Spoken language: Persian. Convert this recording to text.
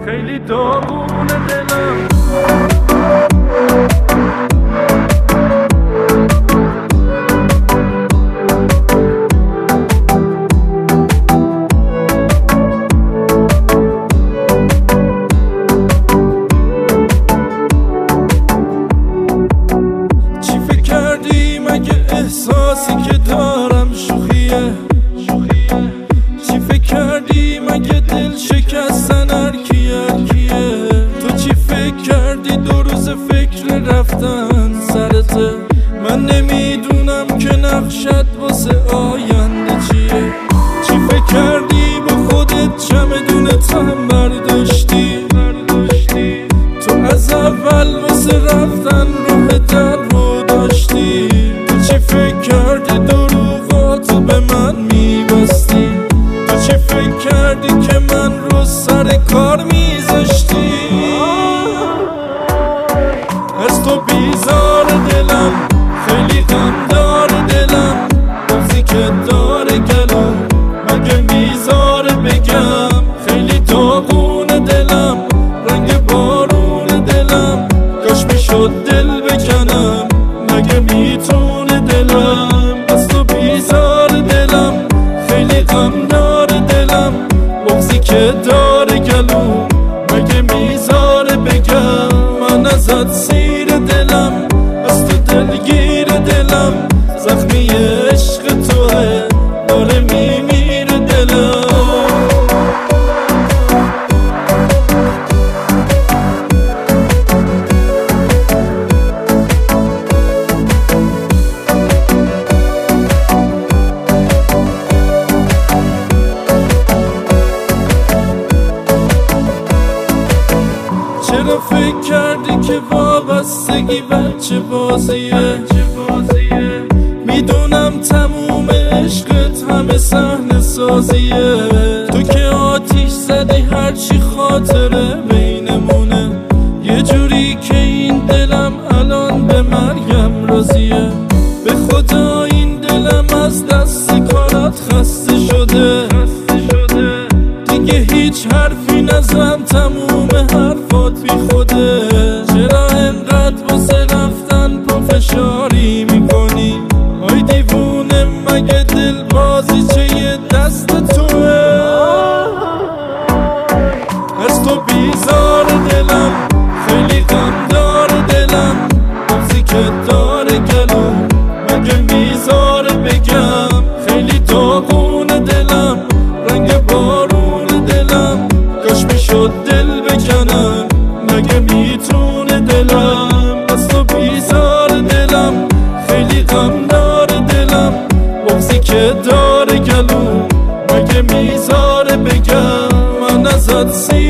خیلی داغونه دلم. چی فکر کردی مگه احساسی که دارم شوخیه؟ چی فکر کردی مگه دل شکستن هرکیه؟ تو چی فکر کردی دو روز فکر رفتن سرته؟ من نمیدونم که نقشت واسه آینده چیه. چی فکر کردی با خودت چمدون تم برداشتی؟ تو از اول واسه رفتن راه در رو داشتی. تو چی فکر کردی دروغاتو به من میبستی؟ تو چی فکر کردی که من رو سر کار میذاشتی؟ از تو بیزار دلم، خیلی غم داره دلم. بغضی که داره گلوم مگه میذاره بگم؟ خیلی داغونه دلم، رنگ بارون دلم. کاش میشد دل بکنم، مگه میتونه دلم؟ از تو بیزار دلم، خیلی غم داره دلم. بغضی که داره گلوم مگه میذاره بگم؟ من ازت سیر دلم، از تو دلگیر دلم. زخمی عشق توه، داره میمیره دلم. چرا فکر کردی که وابستگی بچه بازیه؟ میدونم تموم عشقت همه صحنه سازیه. تو که آتیش زدی هرچی خاطره بینمونه. یه جوری که این دلم الان به مرگم راضیه. به خدا این دلم از دست کارات خسته شده. دیگه هیچ حرفی نزن، تموم حرفات بی خوده. چرا انقدر واسه رفتن پافشاری میکنی؟ آی دیوونه مگه دل بازی چه یه دست توه؟ از تو بیزار دلم، خیلی غم داره دلم. بغضی که داره گلوم مگه میذاره بگم؟ خیلی داغونه دلم، رنگ بارون دلم. کاش میشد دل بکنم، مگه میتونه دلم؟ از تو بیزار دلم، خیلی غم داره دلم. بغضی که داره گلوم مگه میذاره بگم؟ من ازت